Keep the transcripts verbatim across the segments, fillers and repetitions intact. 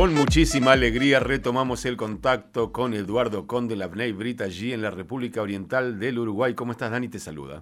Con muchísima alegría retomamos el contacto con Eduardo Conde Labney Brita allí en la República Oriental del Uruguay. ¿Cómo estás, Dani? Te saluda.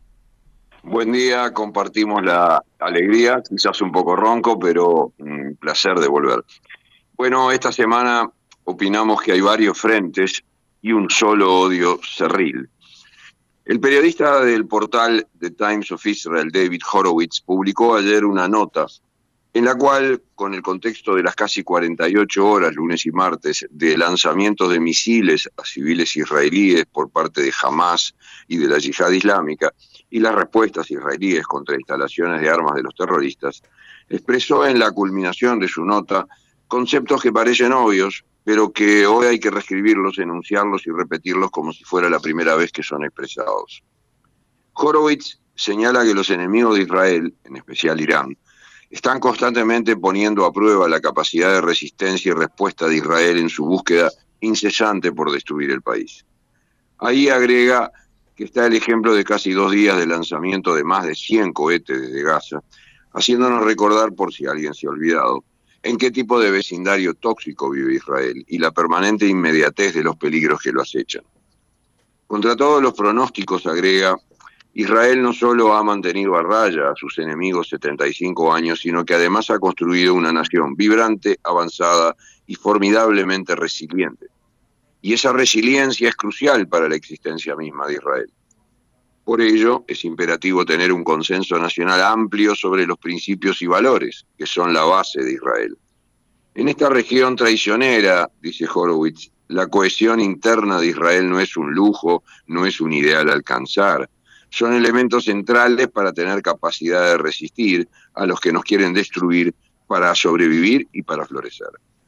Buen día, compartimos la alegría, quizás un poco ronco, pero un placer de volver. Bueno, esta semana opinamos que hay varios frentes y un solo odio cerril. El periodista del portal The Times of Israel, David Horowitz, publicó ayer una nota en la cual, con el contexto de las casi cuarenta y ocho horas, lunes y martes, de lanzamientos de misiles a civiles israelíes por parte de Hamas y de la Yihad Islámica, y las respuestas israelíes contra instalaciones de armas de los terroristas, expresó en la culminación de su nota conceptos que parecen obvios, pero que hoy hay que reescribirlos, enunciarlos y repetirlos como si fuera la primera vez que son expresados. Horowitz señala que los enemigos de Israel, en especial Irán, están constantemente poniendo a prueba la capacidad de resistencia y respuesta de Israel en su búsqueda incesante por destruir el país. Ahí agrega que está el ejemplo de casi dos días de lanzamiento de más de cien cohetes desde Gaza, haciéndonos recordar, por si alguien se ha olvidado, en qué tipo de vecindario tóxico vive Israel y la permanente inmediatez de los peligros que lo acechan. Contra todos los pronósticos, agrega, Israel no solo ha mantenido a raya a sus enemigos setenta y cinco años, sino que además ha construido una nación vibrante, avanzada y formidablemente resiliente. Y esa resiliencia es crucial para la existencia misma de Israel. Por ello, es imperativo tener un consenso nacional amplio sobre los principios y valores, que son la base de Israel. En esta región traicionera, dice Horowitz, la cohesión interna de Israel no es un lujo, no es un ideal a alcanzar. Son elementos centrales para tener capacidad de resistir a los que nos quieren destruir, para sobrevivir y para florecer.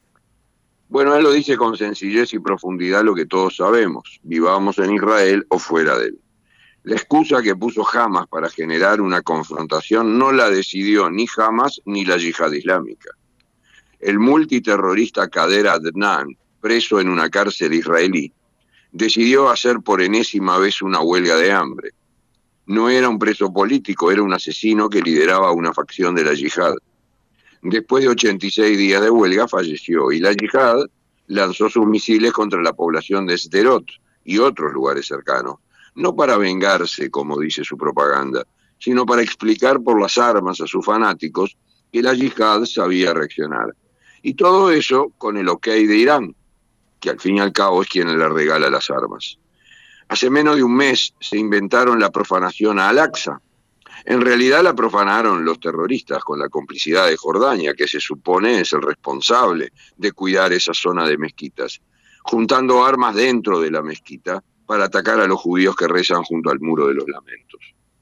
Bueno, él lo dice con sencillez y profundidad lo que todos sabemos, vivamos en Israel o fuera de él. La excusa que puso Hamas para generar una confrontación no la decidió ni Hamas ni la Yihad Islámica. El multiterrorista Kader Adnan, preso en una cárcel israelí, decidió hacer por enésima vez una huelga de hambre. No era un preso político, era un asesino que lideraba una facción de la Yihad. Después de ochenta y seis días de huelga falleció y la Yihad lanzó sus misiles contra la población de Sderot y otros lugares cercanos, no para vengarse, como dice su propaganda, sino para explicar por las armas a sus fanáticos que la Yihad sabía reaccionar. Y todo eso con el ok de Irán, que al fin y al cabo es quien le regala las armas. Hace menos de un mes se inventaron la profanación a Al-Aqsa. En realidad la profanaron los terroristas con la complicidad de Jordania, que se supone es el responsable de cuidar esa zona de mezquitas, juntando armas dentro de la mezquita para atacar a los judíos que rezan junto al Muro de los Lamentos.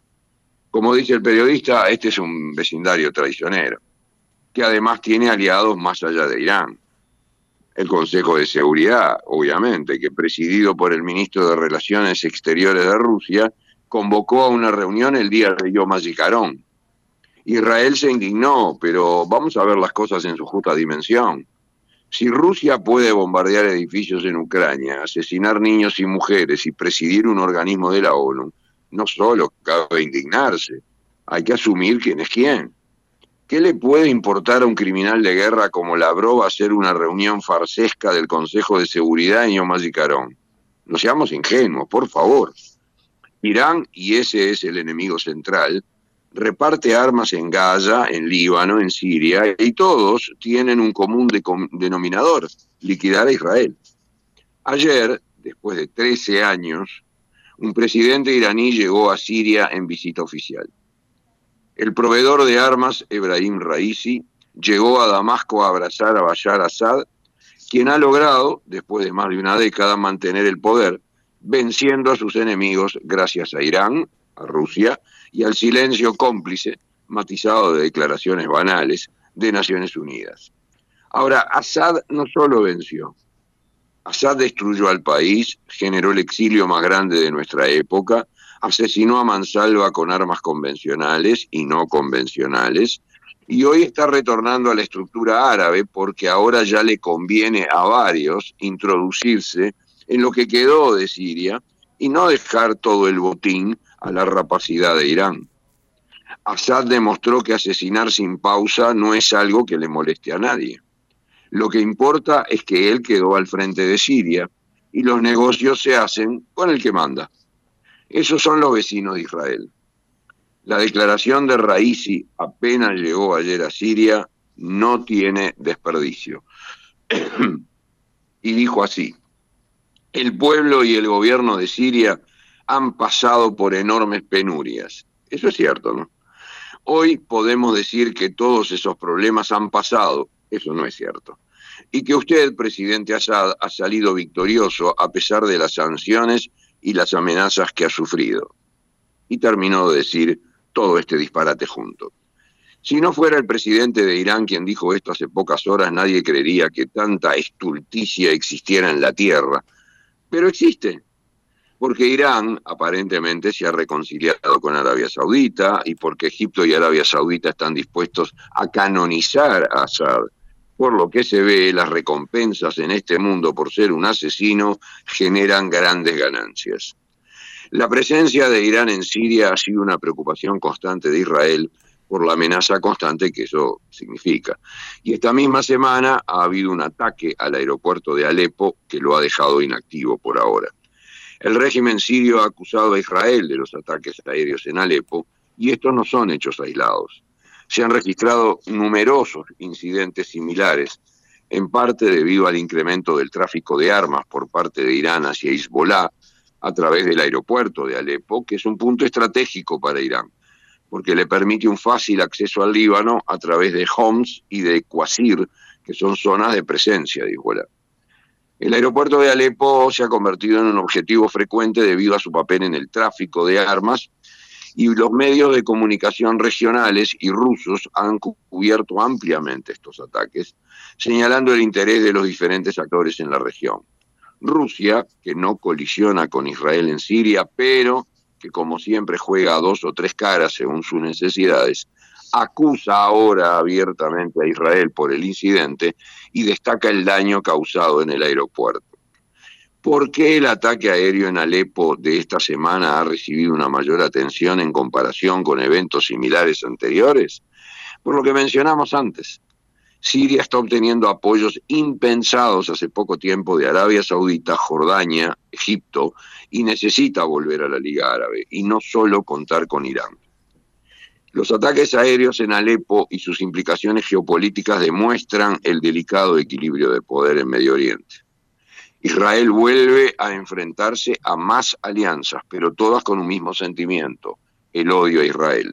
Como dice el periodista, este es un vecindario traicionero, que además tiene aliados más allá de Irán. El Consejo de Seguridad, obviamente, que presidido por el ministro de Relaciones Exteriores de Rusia, convocó a una reunión el día de Yom HaZikaron. Israel se indignó, pero vamos a ver las cosas en su justa dimensión. Si Rusia puede bombardear edificios en Ucrania, asesinar niños y mujeres y presidir un organismo de la ONU, no solo cabe indignarse, hay que asumir quién es quién. ¿Qué le puede importar a un criminal de guerra como Lavrov hacer una reunión farsesca del Consejo de Seguridad en Yom HaZikaron? No seamos ingenuos, por favor. Irán, y ese es el enemigo central, reparte armas en Gaza, en Líbano, en Siria, y todos tienen un común de denominador, liquidar a Israel. Ayer, después de trece años, un presidente iraní llegó a Siria en visita oficial. El proveedor de armas, Ebrahim Raisi, llegó a Damasco a abrazar a Bashar Assad, quien ha logrado, después de más de una década, mantener el poder, venciendo a sus enemigos gracias a Irán, a Rusia, y al silencio cómplice, matizado de declaraciones banales, de Naciones Unidas. Ahora, Assad no solo venció, Assad destruyó al país, generó el exilio más grande de nuestra época, asesinó a mansalva con armas convencionales y no convencionales, y hoy está retornando a la estructura árabe porque ahora ya le conviene a varios introducirse en lo que quedó de Siria y no dejar todo el botín a la rapacidad de Irán. Assad demostró que asesinar sin pausa no es algo que le moleste a nadie. Lo que importa es que él quedó al frente de Siria y los negocios se hacen con el que manda. Esos son los vecinos de Israel. La declaración de Raisi apenas llegó ayer a Siria no tiene desperdicio. Y dijo así: el pueblo y el gobierno de Siria han pasado por enormes penurias. Eso es cierto, ¿no? Hoy podemos decir que todos esos problemas han pasado. Eso no es cierto. Y que usted, presidente Assad, ha salido victorioso a pesar de las sanciones y las amenazas que ha sufrido. Y terminó de decir todo este disparate junto. Si no fuera el presidente de Irán quien dijo esto hace pocas horas, nadie creería que tanta estulticia existiera en la tierra. Pero existe, porque Irán aparentemente se ha reconciliado con Arabia Saudita y porque Egipto y Arabia Saudita están dispuestos a canonizar a Assad. Por lo que se ve, las recompensas en este mundo por ser un asesino generan grandes ganancias. La presencia de Irán en Siria ha sido una preocupación constante de Israel por la amenaza constante que eso significa. Y esta misma semana ha habido un ataque al aeropuerto de Alepo que lo ha dejado inactivo por ahora. El régimen sirio ha acusado a Israel de los ataques aéreos en Alepo y estos no son hechos aislados. Se han registrado numerosos incidentes similares, en parte debido al incremento del tráfico de armas por parte de Irán hacia Hezbollah a través del aeropuerto de Alepo, que es un punto estratégico para Irán, porque le permite un fácil acceso al Líbano a través de Homs y de Qasir, que son zonas de presencia de Hezbollah. El aeropuerto de Alepo se ha convertido en un objetivo frecuente debido a su papel en el tráfico de armas, y los medios de comunicación regionales y rusos han cubierto ampliamente estos ataques, señalando el interés de los diferentes actores en la región. Rusia, que no colisiona con Israel en Siria, pero que como siempre juega a dos o tres caras según sus necesidades, acusa ahora abiertamente a Israel por el incidente y destaca el daño causado en el aeropuerto. ¿Por qué el ataque aéreo en Alepo de esta semana ha recibido una mayor atención en comparación con eventos similares anteriores? Por lo que mencionamos antes. Siria está obteniendo apoyos impensados hace poco tiempo de Arabia Saudita, Jordania, Egipto, y necesita volver a la Liga Árabe, y no solo contar con Irán. Los ataques aéreos en Alepo y sus implicaciones geopolíticas demuestran el delicado equilibrio de poder en Medio Oriente. Israel vuelve a enfrentarse a más alianzas, pero todas con un mismo sentimiento, el odio a Israel.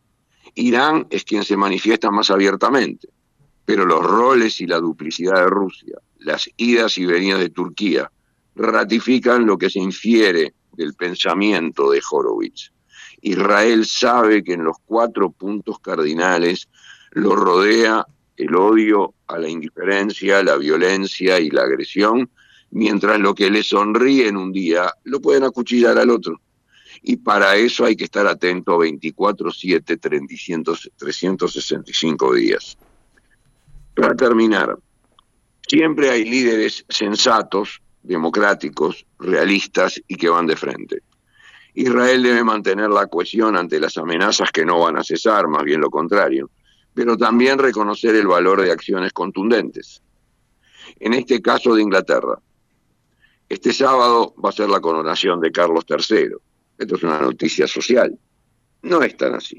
Irán es quien se manifiesta más abiertamente, pero los roles y la duplicidad de Rusia, las idas y venidas de Turquía, ratifican lo que se infiere del pensamiento de Horowitz. Israel sabe que en los cuatro puntos cardinales lo rodea el odio a la indiferencia, la violencia y la agresión, mientras lo que le sonríe en un día lo pueden acuchillar al otro. Y para eso hay que estar atento veinticuatro siete, trescientos sesenta y cinco días. Para terminar, siempre hay líderes sensatos, democráticos, realistas y que van de frente. Israel debe mantener la cohesión ante las amenazas que no van a cesar, más bien lo contrario, pero también reconocer el valor de acciones contundentes. En este caso de Inglaterra, este sábado va a ser la coronación de Carlos tercero. Esto es una noticia social. No es tan así.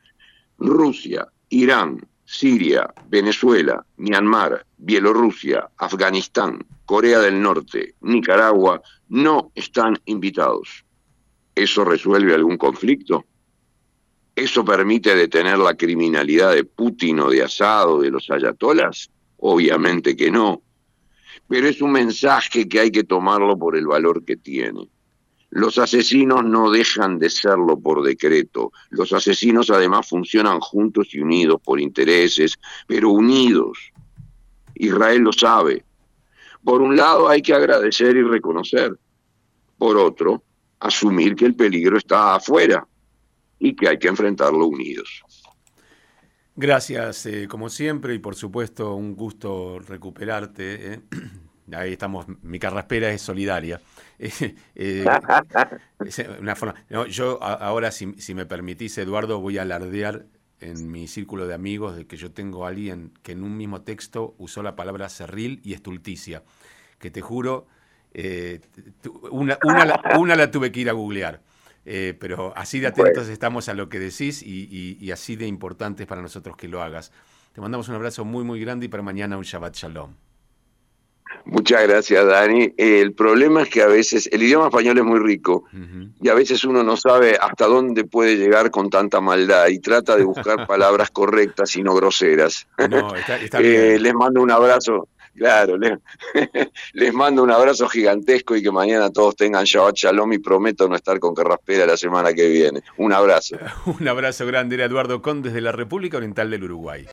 Rusia, Irán, Siria, Venezuela, Myanmar, Bielorrusia, Afganistán, Corea del Norte, Nicaragua no están invitados. ¿Eso resuelve algún conflicto? ¿Eso permite detener la criminalidad de Putin o de Assad o de los ayatolas? Obviamente que no. Pero es un mensaje que hay que tomarlo por el valor que tiene. Los asesinos no dejan de serlo por decreto. Los asesinos además funcionan juntos y unidos por intereses, pero unidos. Israel lo sabe. Por un lado hay que agradecer y reconocer. Por otro, asumir que el peligro está afuera y que hay que enfrentarlo unidos. Gracias, eh, como siempre, y por supuesto un gusto recuperarte. ¿eh? Ahí estamos, mi carraspera es solidaria. Eh, eh, es una forma, no, yo a, ahora, si, si me permitís, Eduardo, voy a alardear en mi círculo de amigos de que yo tengo a alguien que en un mismo texto usó la palabra cerril y estulticia, que te juro, eh, una, una, la, una la tuve que ir a googlear. Eh, pero así de atentos Bueno, estamos a lo que decís y, y, y así de importante es para nosotros que lo hagas. Te mandamos un abrazo muy, muy grande y para mañana un Shabbat Shalom. muchas gracias, Dani. El problema es que a veces el idioma español es muy rico Uh-huh. y a veces uno no sabe hasta dónde puede llegar con tanta maldad y trata de buscar palabras correctas y no groseras. No, está, está Eh, bien. les mando un abrazo, claro, les, les mando un abrazo gigantesco y que mañana todos tengan Shabbat Shalom y prometo no estar con carraspera la semana que viene. Un abrazo. Un abrazo grande, era Eduardo Conde desde la República Oriental del Uruguay.